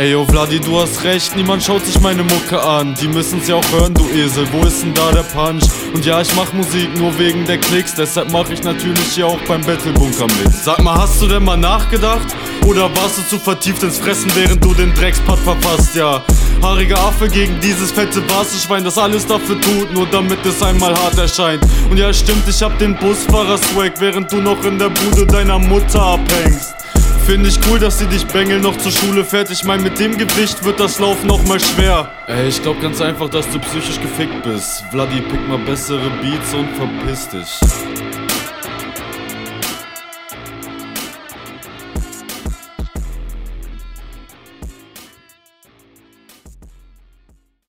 Ey, yo, Vladi, du hast recht, niemand schaut sich meine Mucke an. Die müssen's ja auch hören, du Esel, wo ist denn da der Punch? Und ja, ich mach Musik nur wegen der Klicks, deshalb mach ich natürlich hier auch beim Battle-Bunker mit. Sag mal, hast du denn mal nachgedacht? Oder warst du zu vertieft ins Fressen, während du den Dreckspart verpasst, ja? Haariger Affe gegen dieses fette Basenschwein, das alles dafür tut, nur damit es einmal hart erscheint. Und ja, stimmt, ich hab den Busfahrer-Swag, während du noch in der Bude deiner Mutter abhängst. Find ich cool, dass sie dich bängeln, noch zur Schule fährt. Ich mein, mit dem Gewicht wird das Laufen noch mal schwer. Ey, ich glaub ganz einfach, dass du psychisch gefickt bist. Vladi, pick mal bessere Beats und verpiss dich.